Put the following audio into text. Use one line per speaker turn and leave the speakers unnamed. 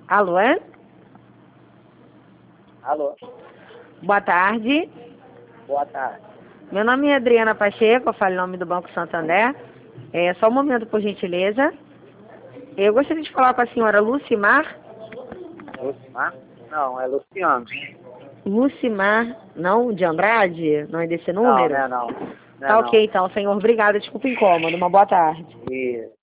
Alô?
Alô?
Boa tarde.
Boa tarde.
Meu nome é Adriana Pacheco, eu falo em nome do Banco Santander. Só um momento, por gentileza. Eu gostaria de falar com a senhora Lucimar.
Lucimar? Não, é Luciano.
Lucimar, não de Andrade? Não é desse
Não,
número?
não é não. Não é
Tá ok,
não.
então, senhor. Obrigada. Desculpa o incômodo. Uma boa tarde.
Isso.